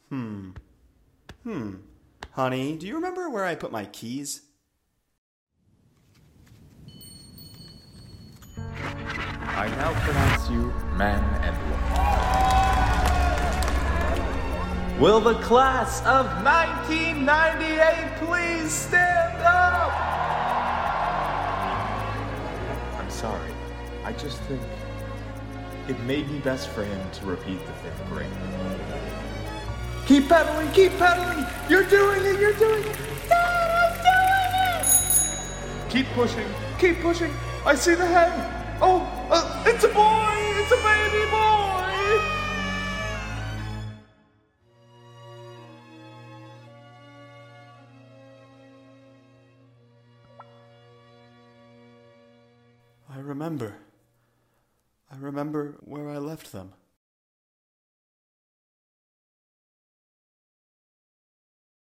Hmm. Hmm. Honey, do you remember where I put my keys? I now pronounce you man and woman. Will the class of 1998 please stand up? I'm sorry. I just think it may be best for him to repeat the 5th grade. Keep pedaling, keep pedaling! You're doing it, you're doing it! Dad, I'm doing it! Keep pushing, keep pushing! I see the head! Oh, it's a boy! It's a baby boy! I remember. I remember where I left them.